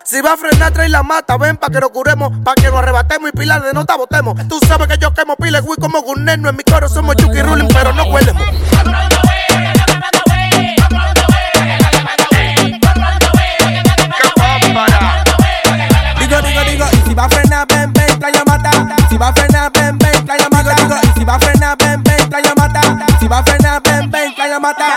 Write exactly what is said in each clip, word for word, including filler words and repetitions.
Si va a frenar, trae la mata. Ven pa' que lo curemos, pa' que nos arrebatemos y pilar de nota botemos. Tú sabes que yo quemo pila, güey, como Guneno. En mi coro somos Chucky Ruling, pero no huelemos. Digo, digo, digo, y si va a frenar, ven, ven, trae la mata. Si va a frenar, ven, ven, trae la mata. Digo, y si va a frenar, ven, ven, trae la mata. Si va a frenar, ven, ven, trae la mata.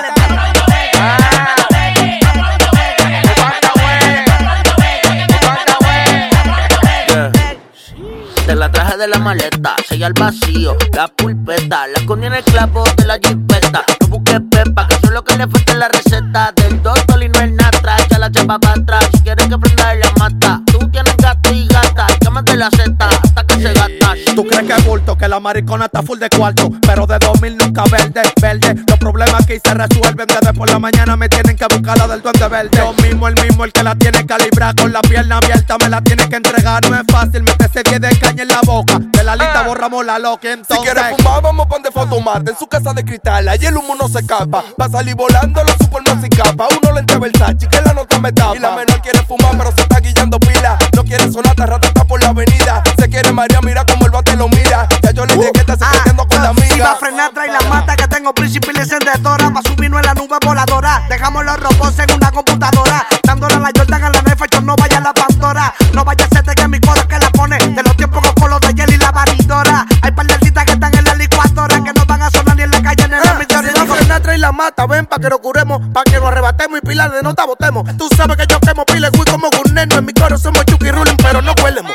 Te la traje de la maleta, sella al vacío, la pulpeta, la escondí en el clavo de la jipeta. No busques pepa, que eso es lo que le falta en la receta. Del doctor y no es natra, echa la chapa para atrás. Si quieres que prenda la mata, tú tienes gato y gata, quémate la seta hasta que se gasta. Tú crees que es bulto, que la maricona está full de cuarto, pero de dos mil nunca verde, verde. Los problemas que se resuelven desde por la mañana me tienen que buscar la del duende verde. Yo mismo, el mismo, el que la tiene calibrada, con la pierna abierta me la tiene que entregar. No es fácil, métese diez de caña en la boca, de la lista borramos la loca. Entonces, si quieres fumar, vamos pa' donde Fotomate, en su casa de cristal, allí el humo no se escapa. Va a salir volando, los super no se escapa. Uno le entra Versace, que la nota me tapa. Y la menor quiere fumar, pero se está guillando pila. No quiere sonar, rata está por la avenida. Se quiere María, mira como el bate lo mira. Ya yo le dije que está secretando con la amiga. Si va a frenar, trae la mata, que tengo príncipe y la encendedora. Pa' subirnos en la nube voladora. Dejamos los robots en una computadora. Dándole a la Jordan a la Nefa, yo no vaya a la Pandora. No vaya a ser de que mi coro que la pone. De los tiempos con los de Jelly y la baridora. Hay par de artistas que están en la licuadora, que no van a sonar ni en la calle ni en la emisora. Si va a frenar, trae la mata. Ven pa' que lo curemos, pa' que nos arrebatemos y pilar de nota botemos. Tú sabes que yo quemo pila, güey, como Guneno. En mi coro somos Chucky Ruling, pero no huelemos.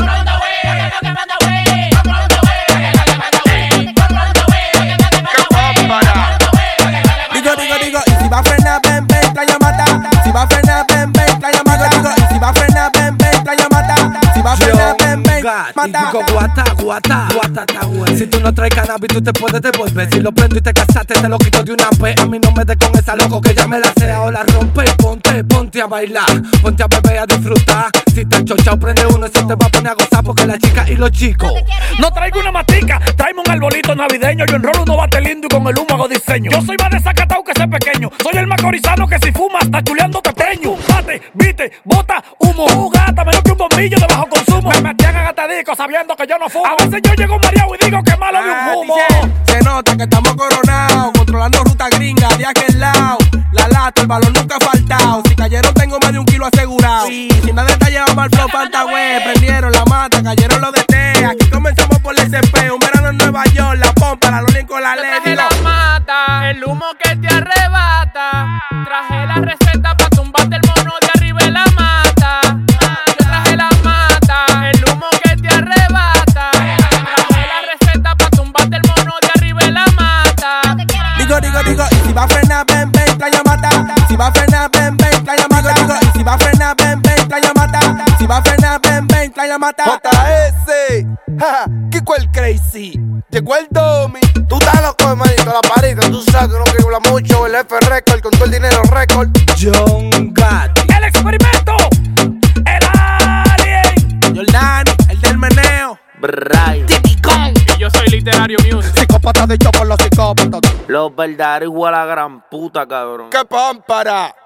Digo, digo, digo, y si va a frenar, ven, ven, trae la mata. Si va a frenar, ven, ven, trae la mata. Digo, y si va a frenar, ven, ven, trae la mata. Si va a frenar, ven, ven, mata. Guata, guata, guata, ta, güey. Si tú no traes cannabis, tú te puedes devolver. Si lo prendo y te casaste, te lo quito de una vez. A mí no me des con esa loco que ya me la sé. Ahora rompe y ponte, ponte a bailar. Ponte a beber y a disfrutar. Si te chochao, prende uno, eso te va a poner a gozar. Porque la chica y los chicos. No traigo una matica, tráeme un arbolito navideño. Yo enrolo unos bate lindo y con el humo hago diseño. Yo soy más desacatado que ese pequeño. Soy el macorizano que si fuma hasta chuleando te preño. Bate, vite, bota, humo. Uh, gata, menos que un bombillo de bajo consumo. Me metían a gatadico sabiendo que yo no fumo. A veces yo llego mareado y digo que malo de un humo. Se nota que estamos coronados, controlando ruta gringa de aquel lado. La lata, el valor nunca ha faltado. Si cayeron tengo más de un kilo asegurado. Sí, sin nada detallado para el flow, falta güey. Prendieron la mata, cayeron los de té. Aquí comenzamos por el S P. Un verano en Nueva York, la pompa, la Lolín con la ley. Traje la mata, el humo que te arrebata. Traje la receta pa' tumbarte el mono de arriba de la mata. Yo traje la mata, el humo que te arrebata. Traje la receta pa' tumbarte el mono de arriba de la mata. Digo, digo, digo, y si va a frenar, ven, ven, trae la mata. Si va a frenar, ven, ven, trae la mata. Digo, y si va a frenar, ven, ven, trae la mata. Si va a frenar, ven, ven, trae la mata. J S, jaja, Kiko el Crazy. Llegó el Domi. Tú estás loco, hermanito, la parita. Tú sabes que no quiero hablar mucho. El F Record con todo el dinero récord. John Gotti. El experimento, el alien. Jordani, el del meneo. Brian. Y yo soy Literario Music. Psicópata de yo con los psicópatas. Los verdaderos igual a la gran puta, cabrón. ¡Qué pámpara!